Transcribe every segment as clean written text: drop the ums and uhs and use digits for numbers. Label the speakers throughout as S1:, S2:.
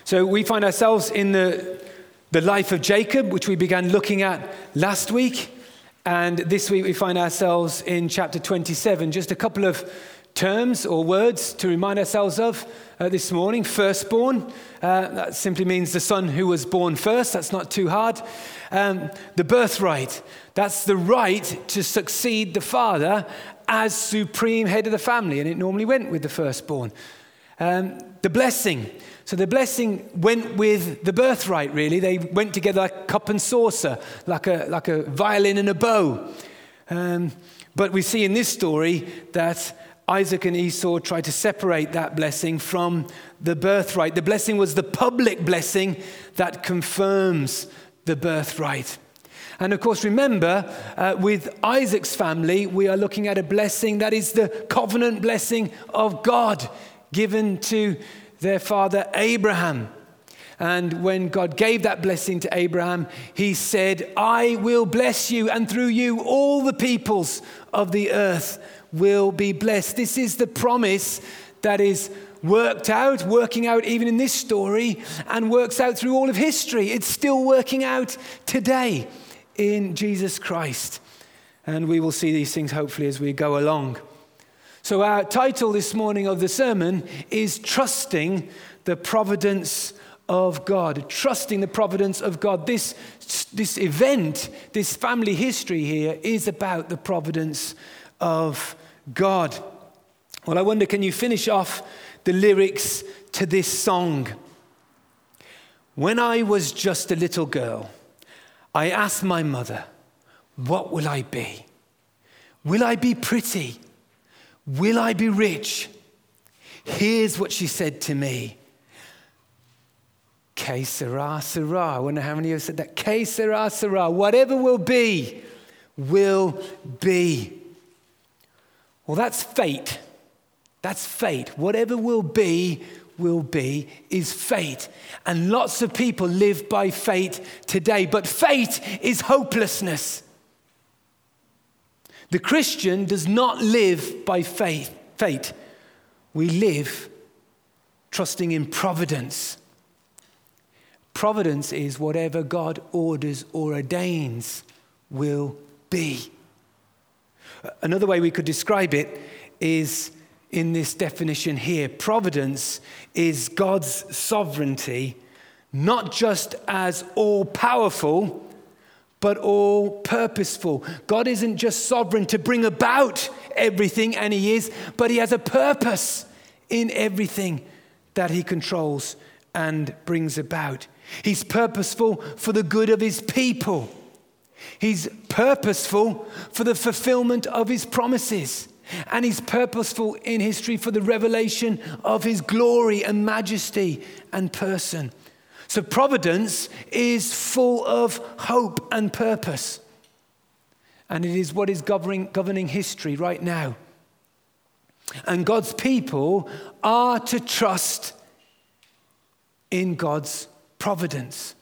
S1: So we find ourselves in the life of Jacob, which we began looking at last week. And this week we find ourselves in chapter 27. Just a couple of terms or words to remind ourselves of this morning. Firstborn, that simply means the son who was born first. That's not too hard. The birthright, that's the right to succeed the father as supreme head of the family. And it normally went with the firstborn. The blessing. So the blessing went with the birthright, really. They went together like cup and saucer, like a violin and a bow. But we see in this story that Isaac and Esau tried to separate that blessing from the birthright. The blessing was the public blessing that confirms the birthright. And of course, remember, with Isaac's family, we are looking at a blessing that is the covenant blessing of God given to their father Abraham. And when God gave that blessing to Abraham, he said, I will bless you, and through you all the peoples of the earth will be blessed. This is the promise that is working out even in this story, and works out through all of history. It's still working out today in Jesus Christ. And we will see these things hopefully as we go along. So our title this morning of the sermon is Trusting the Providence of God. Trusting the providence of God. This event, this family history here is about the providence of God. Well, I wonder, can you finish off the lyrics to this song? When I was just a little girl, I asked my mother, what will I be? Will I be pretty? Will I be rich? Here's what she said to me. Que sera, sera. I wonder how many of you said that. Que sera, sera. Whatever will be, will be. Well, that's fate. That's fate. Whatever will be is fate. And lots of people live by fate today. But fate is hopelessness. The Christian does not live by fate. We live trusting in providence. Providence is whatever God orders or ordains will be. Another way we could describe it is in this definition here. Providence is God's sovereignty, not just as all-powerful, but all purposeful. God isn't just sovereign to bring about everything, and he is, but he has a purpose in everything that he controls and brings about. He's purposeful for the good of his people. He's purposeful for the fulfillment of his promises. And he's purposeful in history for the revelation of his glory and majesty and person. So providence is full of hope and purpose. And it is what is governing history right now. And God's people are to trust in God's providence.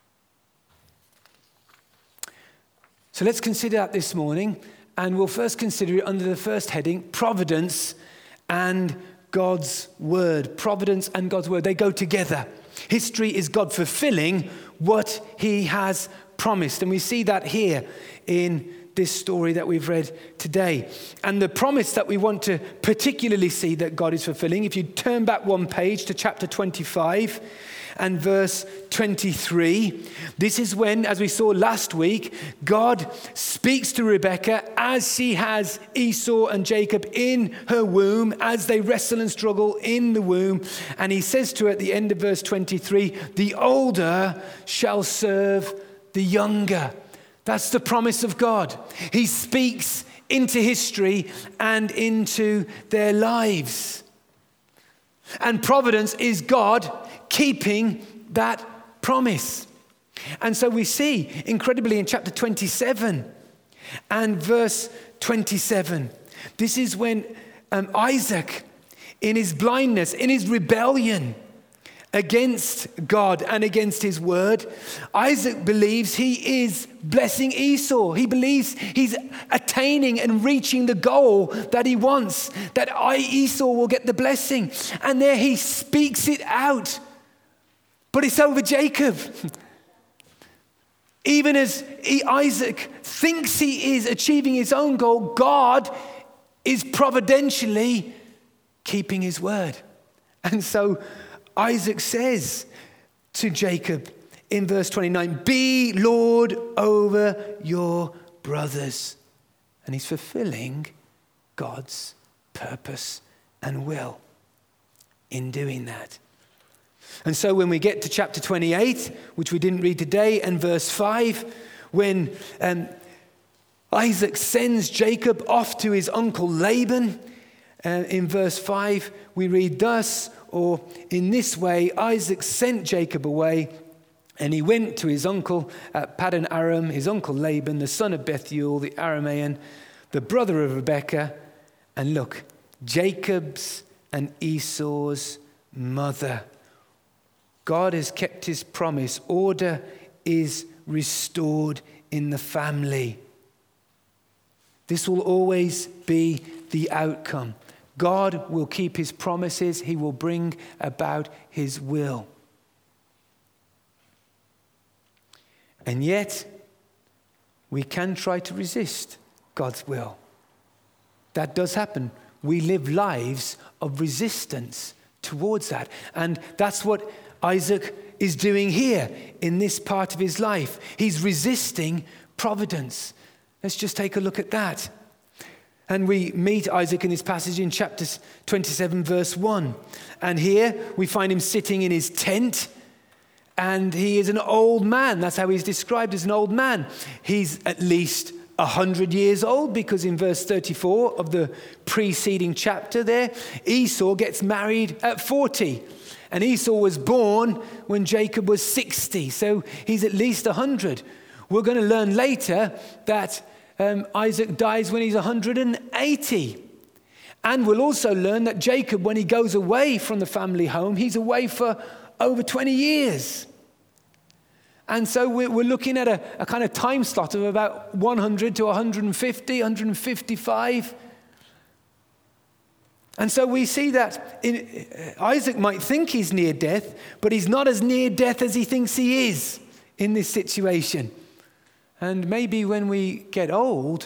S1: So let's consider that this morning. And we'll first consider it under the first heading, providence and God's word. Providence and God's word, they go together. History is God fulfilling what he has promised. And we see that here in this story that we've read today. And the promise that we want to particularly see that God is fulfilling, if you turn back one page to chapter 25 and verse 23, this is when, as we saw last week, God speaks to Rebekah as she has Esau and Jacob in her womb, as they wrestle and struggle in the womb. And he says to her at the end of verse 23, the older shall serve the younger. That's the promise of God. He speaks into history and into their lives. And providence is God keeping that promise. And so we see incredibly in chapter 27 and verse 27, this is when Isaac, in his blindness, in his rebellion against God and against his word, Isaac believes he is blessing Esau. He believes he's attaining and reaching the goal that he wants, that Esau will get the blessing. And there he speaks it out. But it's over Jacob. Even as Isaac thinks he is achieving his own goal, God is providentially keeping his word. And so Isaac says to Jacob in verse 29, be Lord over your brothers. And he's fulfilling God's purpose and will in doing that. And so when we get to chapter 28, which we didn't read today, and verse 5, when Isaac sends Jacob off to his uncle Laban, in verse 5, we read thus, or in this way, Isaac sent Jacob away, and he went to his uncle at Paddan Aram, his uncle Laban, the son of Bethuel, the Aramean, the brother of Rebekah, and look, Jacob's and Esau's mother. God has kept his promise. Order is restored in the family. This will always be the outcome. God will keep his promises. He will bring about his will. And yet, we can try to resist God's will. That does happen. We live lives of resistance towards that. And that's what Isaac is doing here in this part of his life. He's resisting providence. Let's just take a look at that. And we meet Isaac in this passage in chapter 27, verse 1. And here we find him sitting in his tent. And he is an old man. That's how he's described as an old man. He's at least 100 years old, because in verse 34 of the preceding chapter there, Esau gets married at 40. And Esau was born when Jacob was 60. So he's at least 100. We're going to learn later that Isaac dies when he's 180. And we'll also learn that Jacob, when he goes away from the family home, he's away for over 20 years. And so we're looking at a kind of time slot of about 100 to 150, 155. And so we see that Isaac might think he's near death, but he's not as near death as he thinks he is in this situation. And maybe when we get old,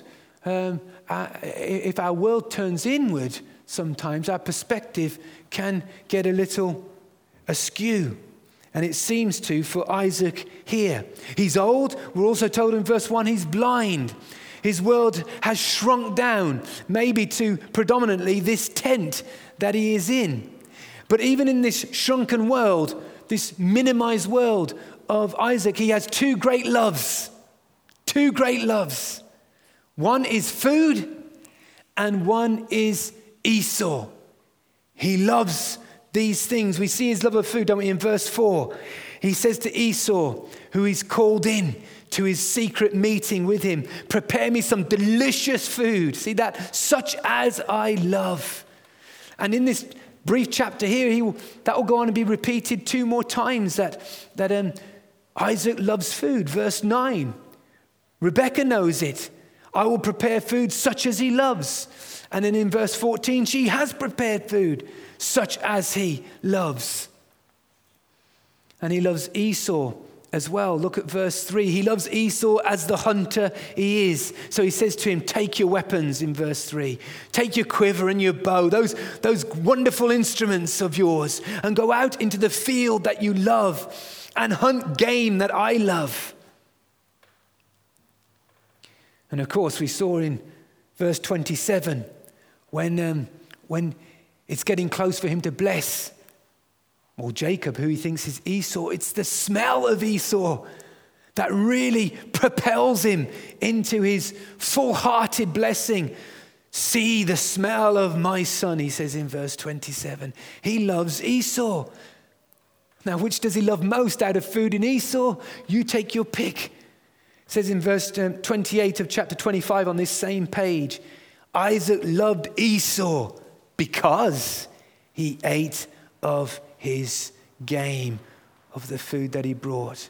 S1: if our world turns inward, sometimes our perspective can get a little askew. And it seems to for Isaac here. He's old. We're also told in verse 1 he's blind. His world has shrunk down, maybe to predominantly this tent that he is in. But even in this shrunken world, this minimized world of Isaac, he has two great loves. Two great loves. One is food and one is Esau. He loves these things. We see his love of food, don't we, in verse 4. He says to Esau, who he's called in to his secret meeting with him, prepare me some delicious food. See that? Such as I love. And in this brief chapter here, that will go on and be repeated 2 more times, that Isaac loves food. Verse 9, Rebekah knows it. I will prepare food such as he loves. And then in verse 14, she has prepared food such as he loves. And he loves Esau as well. Look at verse 3. He loves Esau as the hunter he is. So he says to him, take your weapons in verse 3. Take your quiver and your bow, those wonderful instruments of yours, and go out into the field that you love and hunt game that I love. And of course, we saw in verse 27, when it's getting close for him to bless, or Jacob, who he thinks is Esau, it's the smell of Esau that really propels him into his full-hearted blessing. See the smell of my son, he says in verse 27. He loves Esau. Now, which does he love most out of food and Esau? You take your pick. It says in verse 28 of chapter 25 on this same page, Isaac loved Esau because he ate of his game, of the food that he brought.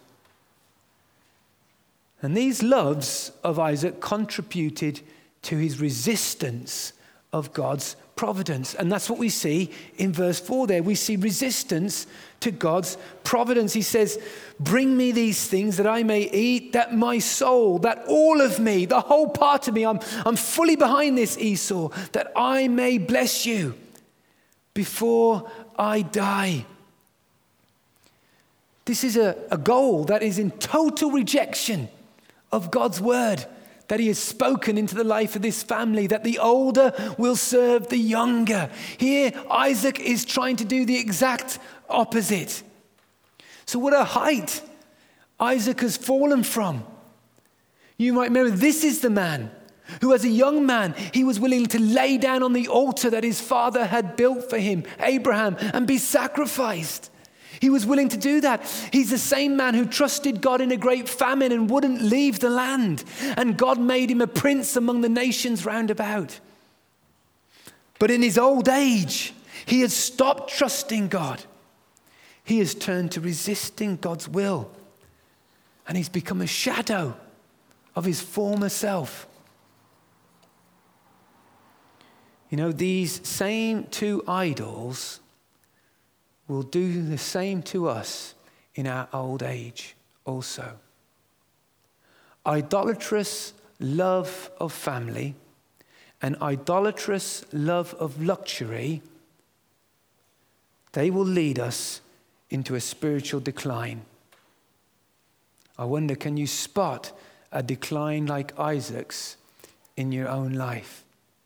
S1: And these loves of Isaac contributed to his resistance of God's providence. And that's what we see in verse 4 there. We see resistance to God's providence. He says, bring me these things that I may eat, that my soul, that all of me, the whole part of me, I'm fully behind this, Esau, that I may bless you before I die. This is a goal that is in total rejection of God's word that he has spoken into the life of this family, that the older will serve the younger. Here, Isaac is trying to do the exact opposite. So what a height Isaac has fallen from. You might remember, this is the man who, as a young man, he was willing to lay down on the altar that his father had built for him, Abraham, and be sacrificed. He was willing to do that. He's the same man who trusted God in a great famine and wouldn't leave the land. And God made him a prince among the nations round about. But in his old age, he has stopped trusting God. He has turned to resisting God's will. And he's become a shadow of his former self. You know, these same two idols will do the same to us in our old age also. Idolatrous love of family and idolatrous love of luxury, they will lead us into a spiritual decline. I wonder, can you spot a decline like Isaac's in your own life?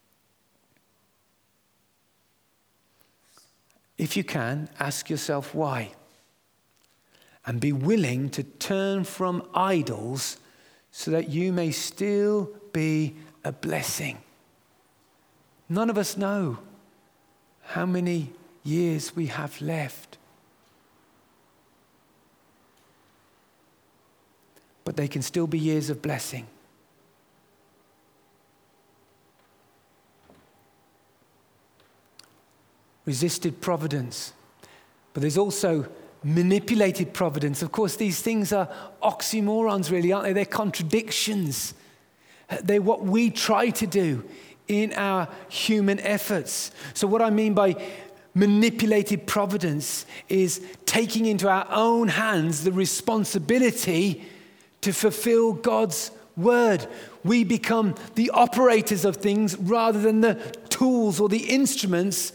S1: If you can, ask yourself why. And be willing to turn from idols so that you may still be a blessing. None of us know how many years we have left. But they can still be years of blessing. Resisted providence. But there's also manipulated providence. Of course, these things are oxymorons, really, aren't they? They're contradictions. They're what we try to do in our human efforts. So what I mean by manipulated providence is taking into our own hands the responsibility to fulfill God's word. We become the operators of things rather than the tools or the instruments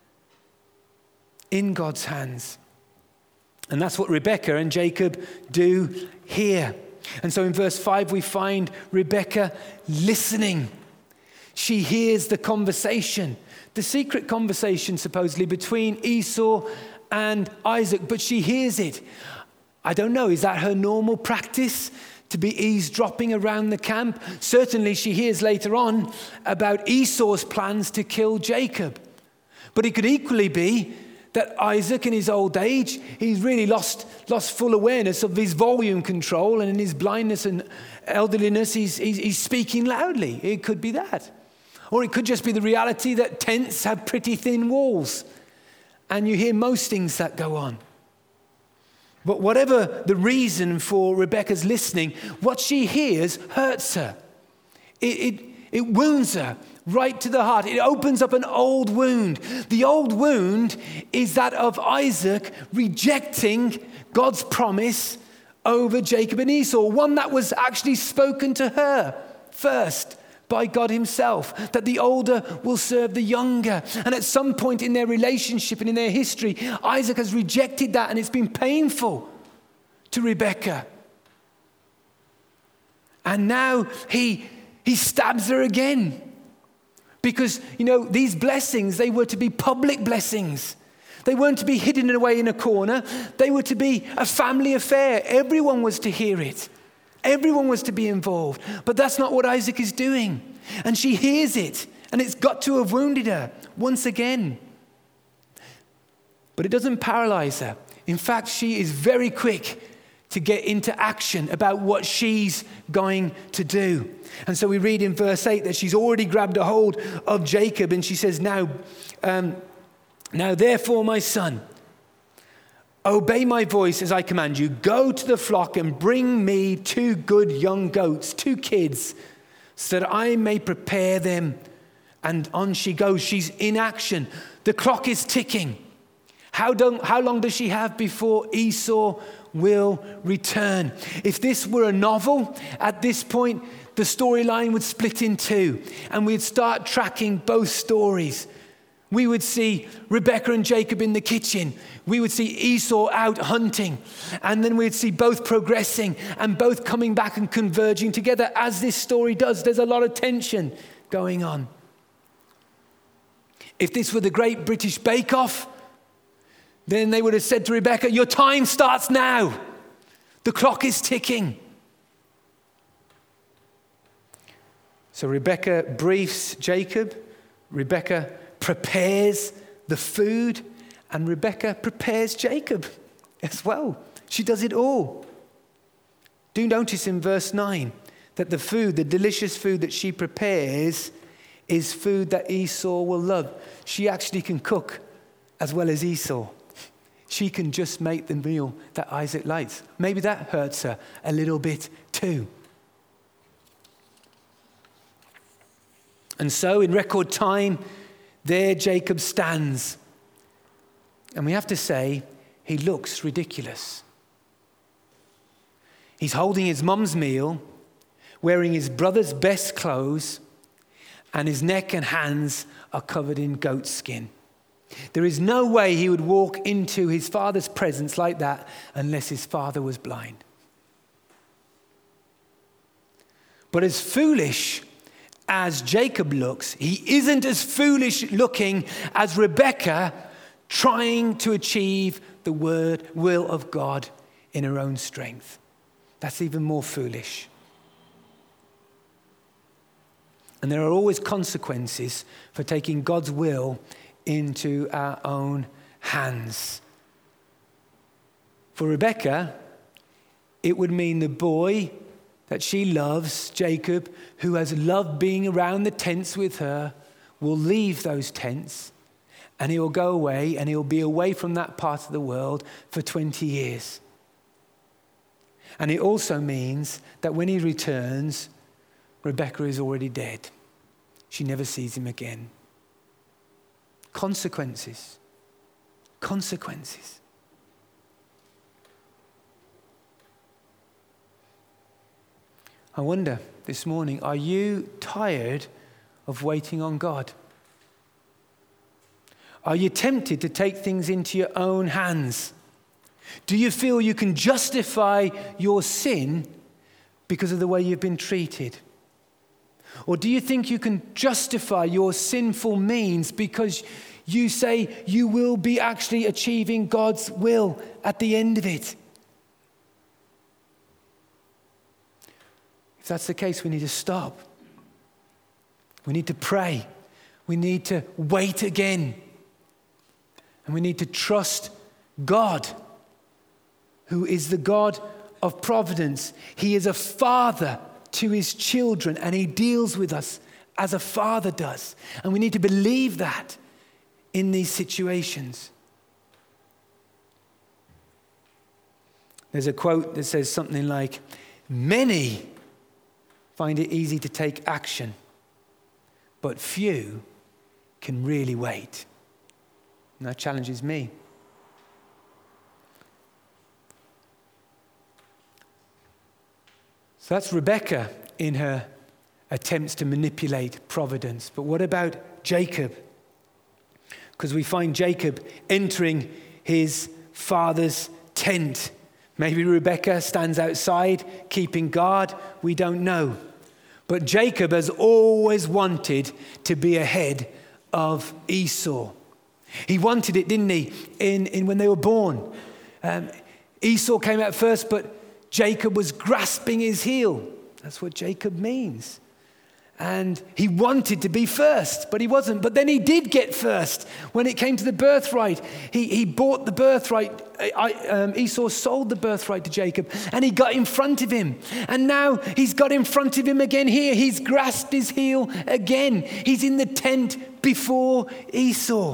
S1: in God's hands. And that's what Rebekah and Jacob do here. And so in verse 5 we find Rebekah listening. She hears the conversation, the secret conversation supposedly between Esau and Isaac, but she hears it. I don't know, is that her normal practice, to be eavesdropping around the camp? Certainly she hears later on about Esau's plans to kill Jacob. But it could equally be that Isaac in his old age, he's really lost full awareness of his volume control, and in his blindness and elderliness, he's speaking loudly. It could be that. Or it could just be the reality that tents have pretty thin walls, and you hear most things that go on. But whatever the reason for Rebekah's listening, what she hears hurts her. It wounds her right to the heart. It opens up an old wound. The old wound is that of Isaac rejecting God's promise over Jacob and Esau, one that was actually spoken to her first by God himself, that the older will serve the younger. And at some point in their relationship and in their history, Isaac has rejected that, and it's been painful to Rebekah. And now he stabs her again. Because, you know, these blessings, they were to be public blessings. They weren't to be hidden away in a corner. They were to be a family affair. Everyone was to hear it. Everyone was to be involved. But that's not what Isaac is doing. And she hears it. And it's got to have wounded her once again. But it doesn't paralyze her. In fact, she is very quick to get into action about what she's going to do. And so we read in verse 8 that she's already grabbed a hold of Jacob, and she says, now therefore, my son, obey my voice as I command you. Go to the flock and bring me 2 good young goats, 2 kids, so that I may prepare them And on she goes. She's in action. The clock is ticking. How long does she have before Esau will return? If this were a novel, at this point, the storyline would split in two, and we'd start tracking both stories. We would see Rebekah and Jacob in the kitchen. We would see Esau out hunting. And then we'd see both progressing and both coming back and converging together, as this story does. There's a lot of tension going on. If this were the Great British Bake Off, then they would have said to Rebekah, your time starts now. The clock is ticking. So Rebekah briefs Jacob. Rebekah prepares the food, and Rebekah prepares Jacob as well. She does it all. Do notice in verse 9 that the food, the delicious food that she prepares, is food that Esau will love. She actually can cook as well as Esau. She can just make the meal that Isaac likes. Maybe that hurts her a little bit too. And so in record time, there Jacob stands. And we have to say, he looks ridiculous. He's holding his mum's meal, wearing his brother's best clothes, and his neck and hands are covered in goat skin. There is no way he would walk into his father's presence like that unless his father was blind. But as foolish as Jacob looks, he isn't as foolish looking as Rebekah trying to achieve the will of God in her own strength. That's even more foolish. And there are always consequences for taking God's will into our own hands. For Rebekah, it would mean the boy that she loves, Jacob, who has loved being around the tents with her, will leave those tents, and he will go away, and he will be away from that part of the world for 20 years. And it also means that when he returns, Rebekah is already dead. She never sees him again. Consequences. Consequences. I wonder this morning, are you tired of waiting on God? Are you tempted to take things into your own hands? Do you feel you can justify your sin because of the way you've been treated? Or do you think you can justify your sinful means because you say you will be actually achieving God's will at the end of it? If that's the case, we need to stop. We need to pray. We need to wait again. And we need to trust God, who is the God of providence. He is a father to his children, and he deals with us as a father does. And we need to believe that in these situations. There's a quote that says something like, many find it easy to take action, but few can really wait. And that challenges me. So that's Rebekah in her attempts to manipulate providence. But what about Jacob? Because we find Jacob entering his father's tent. Maybe Rebekah stands outside keeping guard. We don't know. But Jacob has always wanted to be ahead of Esau. He wanted it, didn't he, in when they were born. Esau came out first, but Jacob was grasping his heel. That's what Jacob means. And he wanted to be first, but he wasn't. But then he did get first when it came to the birthright. He bought the birthright. Esau sold the birthright to Jacob, and he got in front of him. And now he's got in front of him again here. He's grasped his heel again. He's in the tent before Esau.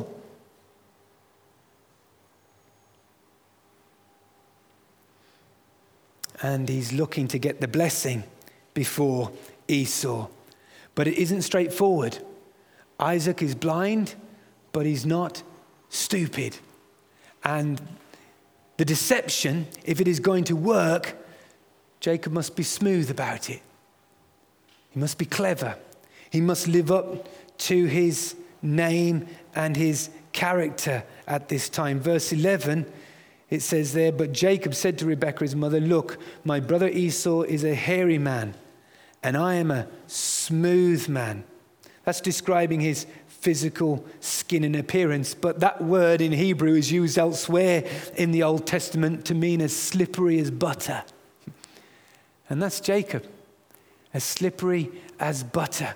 S1: And he's looking to get the blessing before Esau. But it isn't straightforward. Isaac is blind, but he's not stupid. And the deception, if it is going to work, Jacob must be smooth about it. He must be clever. He must live up to his name and his character at this time. Verse 11, it says there, but Jacob said to Rebekah, his mother, look, my brother Esau is a hairy man, and I am a smooth man. That's describing his physical skin and appearance. But that word in Hebrew is used elsewhere in the Old Testament to mean as slippery as butter. And that's Jacob, as slippery as butter.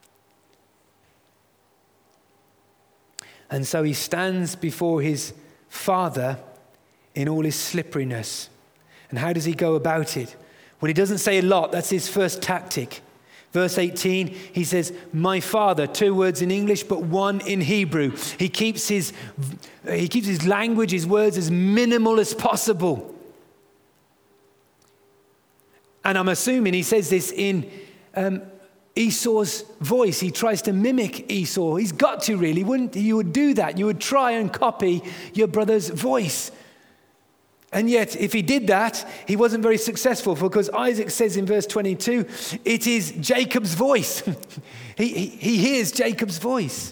S1: And so he stands before his father in all his slipperiness. And how does he go about it? Well, he doesn't say a lot. That's his first tactic. Verse 18, he says, my father, 2 words in English, but 1 in Hebrew. He keeps his language, his words as minimal as possible. And I'm assuming he says this in Esau's voice. He tries to mimic Esau. He's got to really, wouldn't he? You would do that. You would try and copy your brother's voice. And yet, if he did that, he wasn't very successful, because Isaac says in verse 22, it is Jacob's voice. He hears Jacob's voice.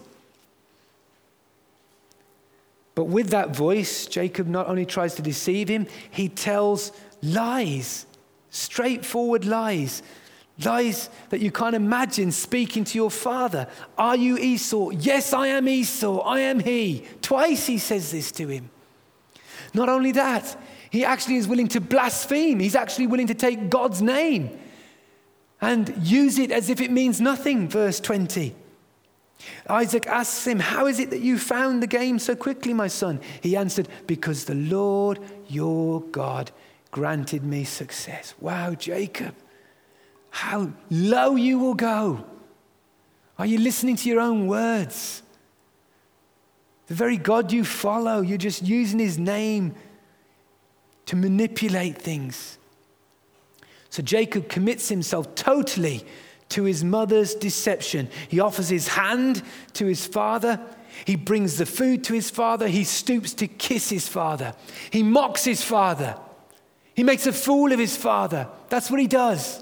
S1: But with that voice, Jacob not only tries to deceive him, he tells lies, straightforward lies. Lies that you can't imagine speaking to your father. Are you Esau? Yes, I am Esau. I am he. Twice he says this to him. Not only that, he actually is willing to blaspheme. He's actually willing to take God's name and use it as if it means nothing. Verse 20. Isaac asks him, how is it that you found the game so quickly, my son? He answered, because the Lord your God granted me success. Wow, Jacob, how low you will go. Are you listening to your own words? The very God you follow, you're just using his name to manipulate things. So Jacob commits himself totally to his mother's deception. He offers his hand to his father. He brings the food to his father. He stoops to kiss his father. He mocks his father. He makes a fool of his father. That's what he does.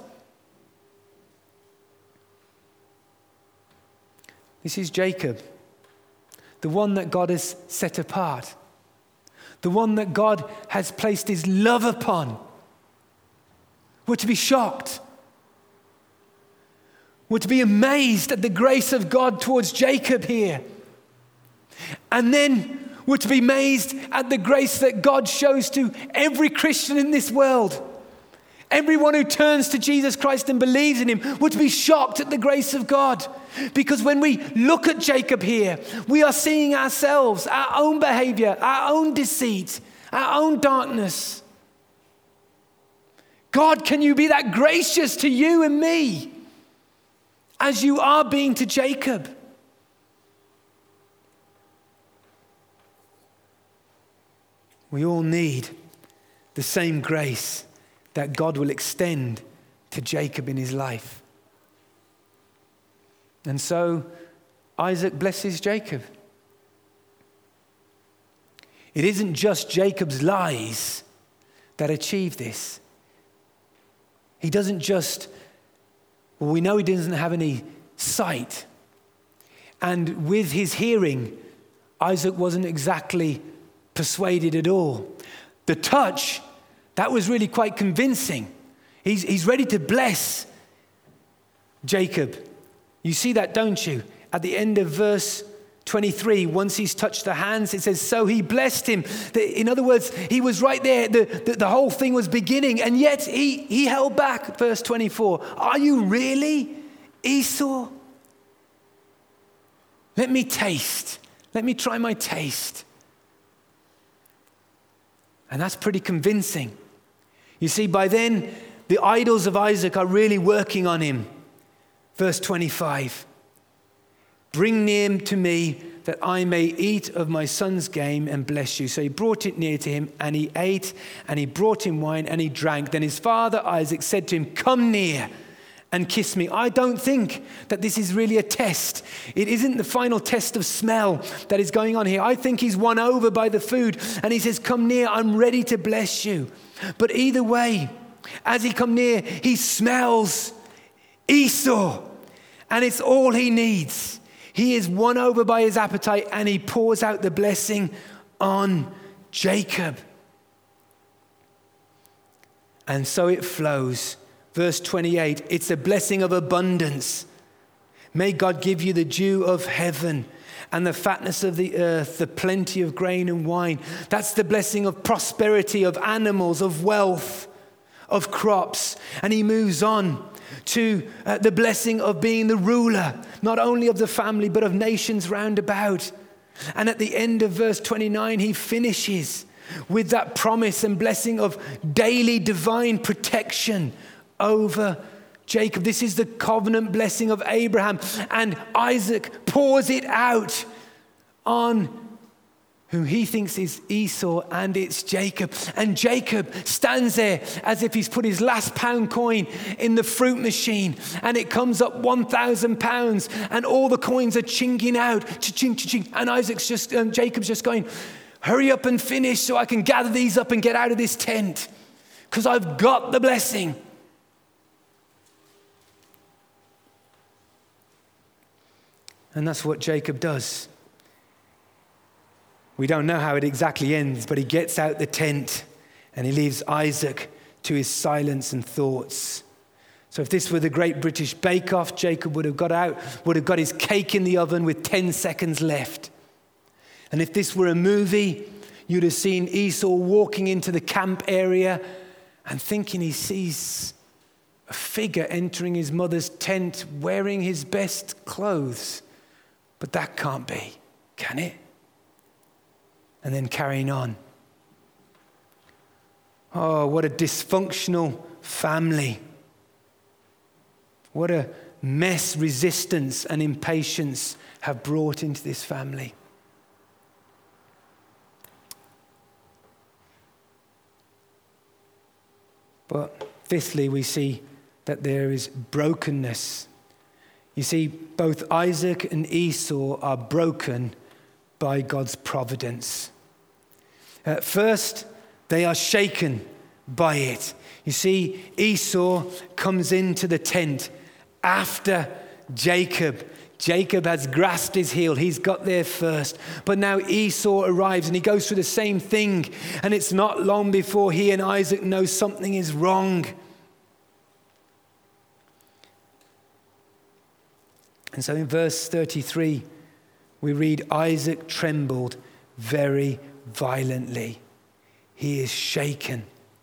S1: This is Jacob, the one that God has set apart, the one that God has placed his love upon. We're to be shocked. We're to be amazed at the grace of God towards Jacob here. And then we're to be amazed at the grace that God shows to every Christian in this world. Everyone who turns to Jesus Christ and believes in him, we're to be shocked at the grace of God. Because when we look at Jacob here, we are seeing ourselves, our own behavior, our own deceit, our own darkness. God, can you be that gracious to you and me as you are being to Jacob? We all need the same grace that God will extend to Jacob in his life. And so Isaac blesses Jacob. It isn't just Jacob's lies that achieve this. He doesn't just, well, we know he doesn't have any sight. And with his hearing, Isaac wasn't exactly persuaded at all. The touch, that was really quite convincing. He's ready to bless Jacob. You see that, don't you? At the end of verse 23, once he's touched the hands, it says, so he blessed him. In other words, he was right there. The whole thing was beginning, and yet he held back. Verse 24, are you really Esau? Let me taste. Let me try my taste. And that's pretty convincing. You see, by then, the idols of Isaac are really working on him. Verse 25, bring near to me that I may eat of my son's game and bless you. So he brought it near to him, and he ate, and he brought him wine, and he drank. Then his father Isaac said to him, come near and kiss me. I don't think that this is really a test. It isn't the final test of smell that is going on here. I think he's won over by the food and he says, come near, I'm ready to bless you. But either way, as he come near, he smells Esau and it's all he needs. He is won over by his appetite and he pours out the blessing on Jacob. And so it flows. Verse 28, it's a blessing of abundance. May God give you the dew of heaven and the fatness of the earth, the plenty of grain and wine. That's the blessing of prosperity, of animals, of wealth, of crops. And he moves on to the blessing of being the ruler, not only of the family, but of nations round about. And at the end of verse 29, he finishes with that promise and blessing of daily divine protection over Jacob. This is the covenant blessing of Abraham. And Isaac pours it out on whom he thinks is Esau, and it's Jacob. And Jacob stands there as if he's put his last pound coin in the fruit machine, and it comes up 1,000 pounds, and all the coins are chinking out, cha-ching, cha-ching. And Jacob's just going, hurry up and finish so I can gather these up and get out of this tent, because I've got the blessing. And that's what Jacob does. We don't know how it exactly ends, but he gets out the tent and he leaves Isaac to his silence and thoughts. So if this were the Great British Bake Off, Jacob would have got his cake in the oven with 10 seconds left. And if this were a movie, you'd have seen Esau walking into the camp area and thinking he sees a figure entering his mother's tent wearing his best clothes. But that can't be, can it? And then carrying on. Oh, what a dysfunctional family. What a mess resistance and impatience have brought into this family. But fifthly, we see that there is brokenness. You see, both Isaac and Esau are broken by God's providence. At first, they are shaken by it. You see, Esau comes into the tent after Jacob. Jacob has grasped his heel. He's got there first. But now Esau arrives and he goes through the same thing. And it's not long before he and Isaac know something is wrong. And so in verse 33, we read, Isaac trembled very violently. He is shaken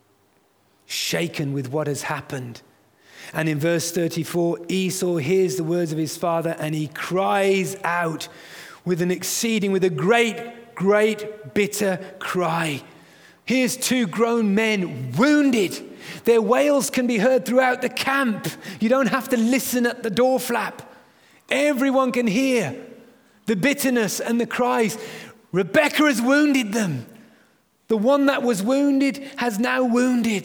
S1: with what has happened. And in verse 34, Esau hears the words of his father and he cries out with a great, bitter cry. Here's two grown men wounded. Their wails can be heard throughout the camp. You don't have to listen at the door flap. Everyone can hear the bitterness and the cries. Rebekah has wounded them. The one that was wounded has now wounded.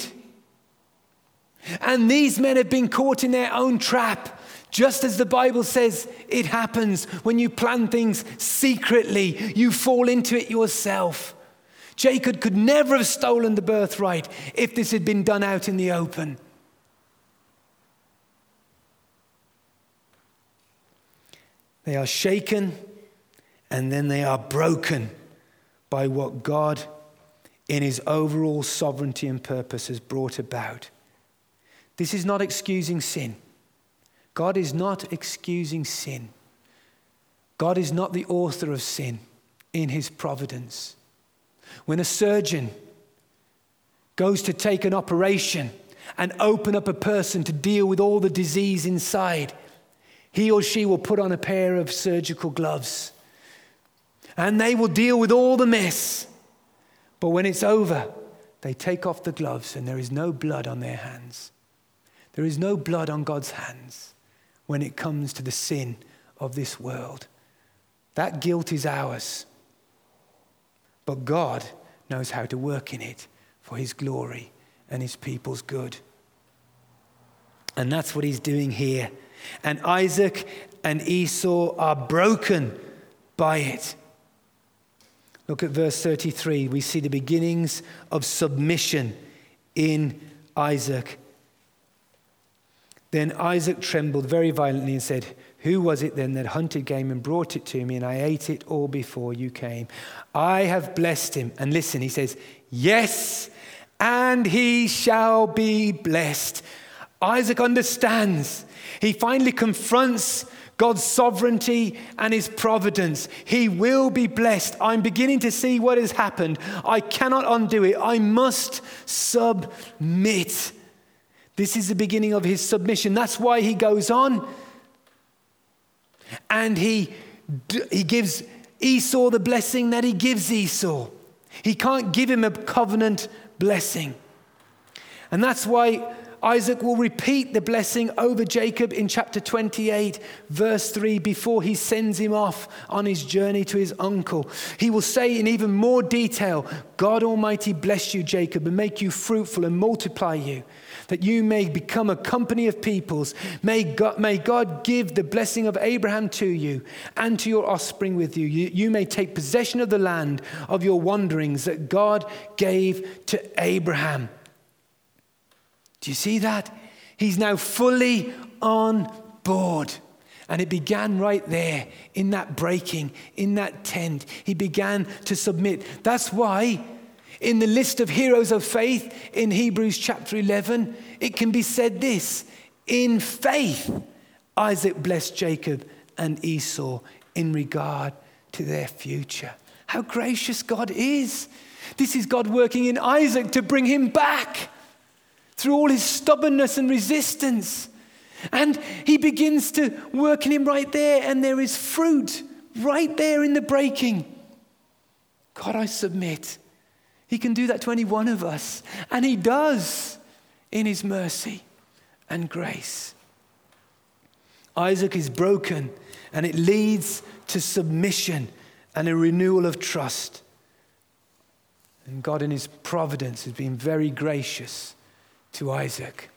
S1: And these men have been caught in their own trap. Just as the Bible says it happens when you plan things secretly, you fall into it yourself. Jacob could never have stolen the birthright if this had been done out in the open. They are shaken and then they are broken by what God in his overall sovereignty and purpose has brought about. This is not excusing sin. God is not excusing sin. God is not the author of sin in his providence. When a surgeon goes to take an operation and open up a person to deal with all the disease inside, he or she will put on a pair of surgical gloves and they will deal with all the mess. But when it's over, they take off the gloves and there is no blood on their hands. There is no blood on God's hands when it comes to the sin of this world. That guilt is ours. But God knows how to work in it for his glory and his people's good. And that's what he's doing here. And Isaac and Esau are broken by it. Look at verse 33. We see the beginnings of submission in Isaac. Then Isaac trembled very violently and said, "Who was it then that hunted game and brought it to me, and I ate it all before you came? I have blessed him." And listen, he says, "Yes, and he shall be blessed." Isaac understands. He finally confronts God's sovereignty and his providence. He will be blessed. I'm beginning to see what has happened. I cannot undo it. I must submit. This is the beginning of his submission. That's why he goes on and he gives Esau the blessing that he gives Esau. He can't give him a covenant blessing. And that's why Isaac will repeat the blessing over Jacob in chapter 28, verse 3, before he sends him off on his journey to his uncle. He will say in even more detail, "God Almighty bless you, Jacob, and make you fruitful and multiply you, that you may become a company of peoples. May God give the blessing of Abraham to you and to your offspring with you. You may take possession of the land of your wanderings that God gave to Abraham." Do you see that? He's now fully on board. And it began right there in that breaking, in that tent. He began to submit. That's why in the list of heroes of faith in Hebrews chapter 11, it can be said this: in faith, Isaac blessed Jacob and Esau in regard to their future. How gracious God is. This is God working in Isaac to bring him back through all his stubbornness and resistance. And he begins to work in him right there, and there is fruit right there in the breaking. God, I submit. He can do that to any one of us, and he does in his mercy and grace. Isaac is broken, and it leads to submission and a renewal of trust. And God in his providence has been very gracious to Isaac.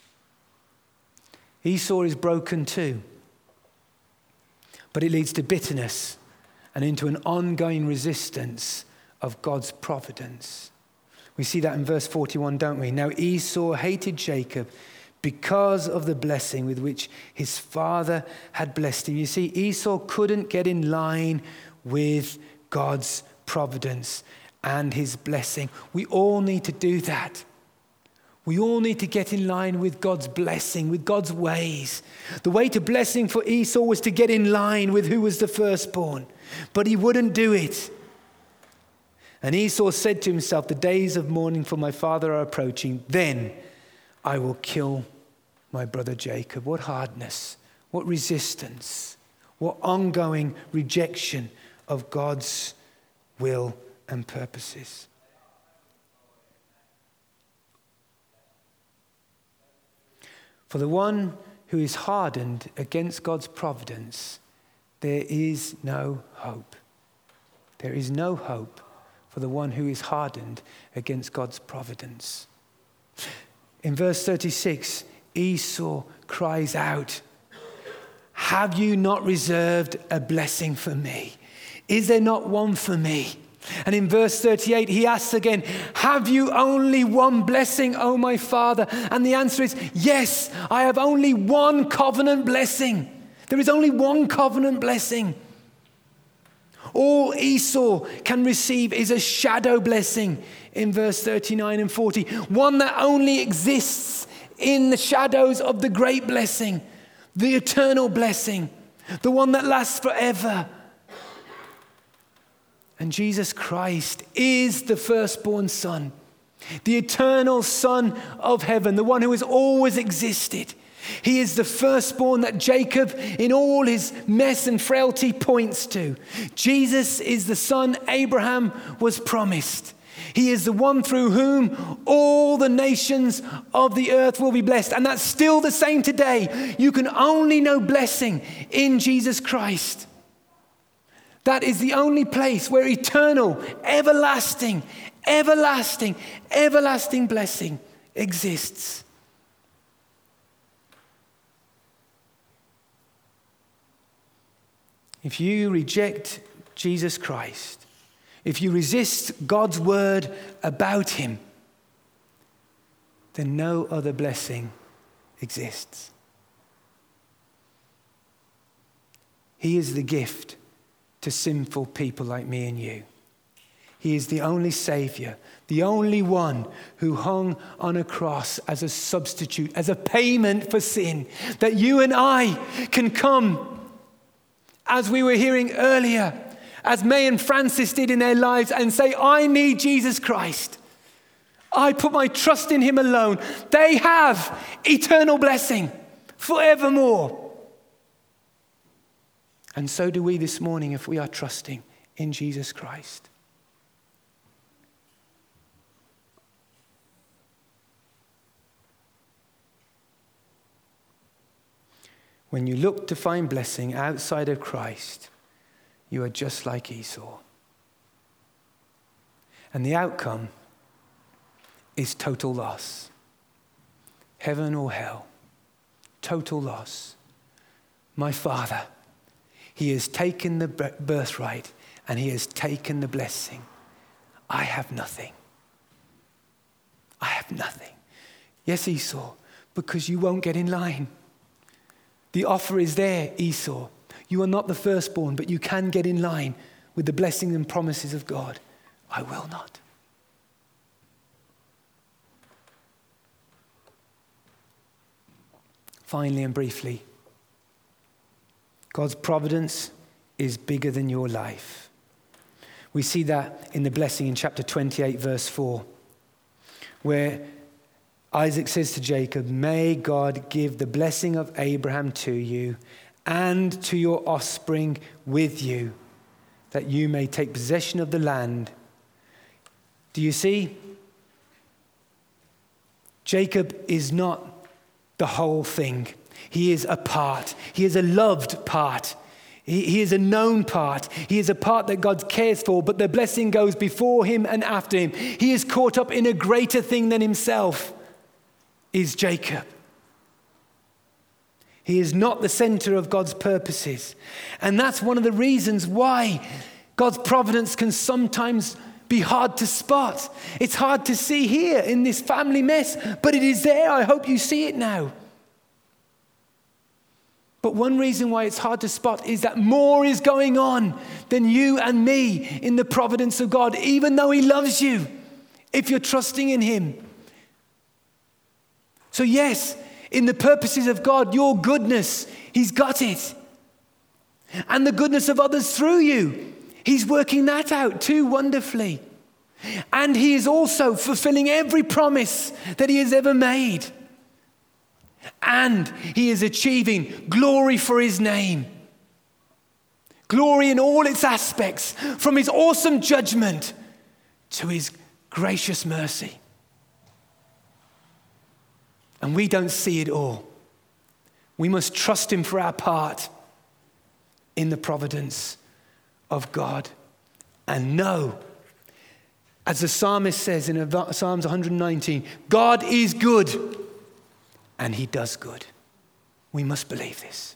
S1: Esau is broken too, but it leads to bitterness and into an ongoing resistance of God's providence. We see that in verse 41, don't we? Now Esau hated Jacob because of the blessing with which his father had blessed him. You see, Esau couldn't get in line with God's providence and his blessing. We all need to do that. We all need to get in line with God's blessing, with God's ways. The way to blessing for Esau was to get in line with who was the firstborn, but he wouldn't do it. And Esau said to himself, "The days of mourning for my father are approaching. Then I will kill my brother Jacob." What hardness, what resistance, what ongoing rejection of God's will and purposes. For the one who is hardened against God's providence, there is no hope. There is no hope for the one who is hardened against God's providence. In verse 36, Esau cries out, "Have you not reserved a blessing for me? Is there not one for me?" And in verse 38, he asks again, "Have you only one blessing, O my father?" And the answer is, yes, I have only one covenant blessing. There is only one covenant blessing. All Esau can receive is a shadow blessing in verse 39 and 40, one that only exists in the shadows of the great blessing, the eternal blessing, the one that lasts forever. And Jesus Christ is the firstborn Son, the eternal Son of heaven, the one who has always existed. He is the firstborn that Jacob, in all his mess and frailty, points to. Jesus is the son Abraham was promised. He is the one through whom all the nations of the earth will be blessed. And that's still the same today. You can only know blessing in Jesus Christ. That is the only place where eternal, everlasting blessing exists. If you reject Jesus Christ, if you resist God's word about him, then no other blessing exists. He is the gift to sinful people like me and you. He is the only Savior, the only one who hung on a cross as a substitute, as a payment for sin, that you and I can come, as we were hearing earlier, as May and Francis did in their lives, and say, I need Jesus Christ. I put my trust in him alone. They have eternal blessing forevermore. And so do we this morning if we are trusting in Jesus Christ. When you look to find blessing outside of Christ, you are just like Esau. And the outcome is total loss. Heaven or hell. Total loss. My Father, he has taken the birthright and he has taken the blessing. I have nothing. I have nothing. Yes, Esau, because you won't get in line. The offer is there, Esau. You are not the firstborn, but you can get in line with the blessings and promises of God. I will not. Finally and briefly, God's providence is bigger than your life. We see that in the blessing in chapter 28, verse 4, where Isaac says to Jacob, may God give the blessing of Abraham to you and to your offspring with you, that you may take possession of the land. Do you see? Jacob is not the whole thing. He is a part. He is a loved part. He is a known part. He is a part that God cares for, but the blessing goes before him and after him. He is caught up in a greater thing than himself, is Jacob. He is not the center of God's purposes. And that's one of the reasons why God's providence can sometimes be hard to spot. It's hard to see here in this family mess, but it is there. I hope you see it now. But one reason why it's hard to spot is that more is going on than you and me in the providence of God, even though he loves you, if you're trusting in him. So yes, in the purposes of God, your goodness, he's got it. And the goodness of others through you, he's working that out too wonderfully. And he is also fulfilling every promise that he has ever made. And he is achieving glory for his name. Glory in all its aspects, from his awesome judgment to his gracious mercy. And we don't see it all. We must trust him for our part in the providence of God. And know, as the psalmist says in Psalms 119, God is good and he does good. We must believe this.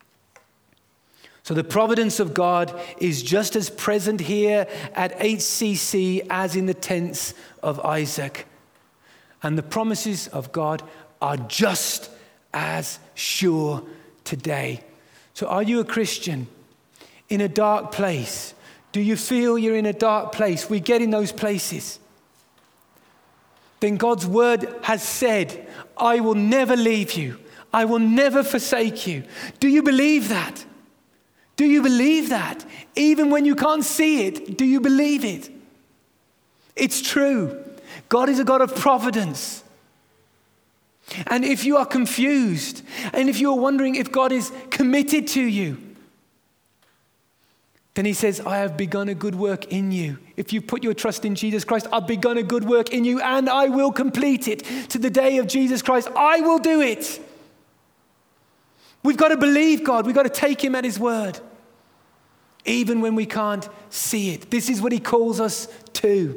S1: So the providence of God is just as present here at HCC as in the tents of Isaac. And the promises of God are just as sure today. So are you a Christian in a dark place? Do you feel you're in a dark place? We get in those places. Then God's word has said, I will never leave you. I will never forsake you. Do you believe that? Do you believe that? Even when you can't see it, do you believe it? It's true. God is a God of providence. And if you are confused, and if you're wondering if God is committed to you, then he says, I have begun a good work in you. If you put your trust in Jesus Christ, I've begun a good work in you, and I will complete it to the day of Jesus Christ. I will do it. We've got to believe God. We've got to take him at his word, even when we can't see it. This is what he calls us to.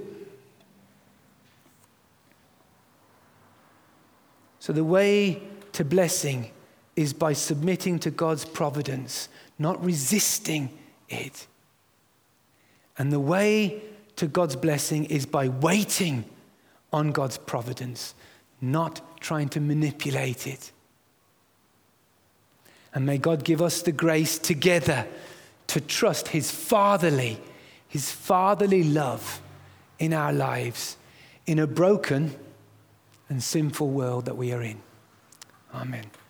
S1: So the way to blessing is by submitting to God's providence, not resisting it. And the way to God's blessing is by waiting on God's providence, not trying to manipulate it. And may God give us the grace together to trust his fatherly love in our lives in a broken and sinful world that we are in. Amen.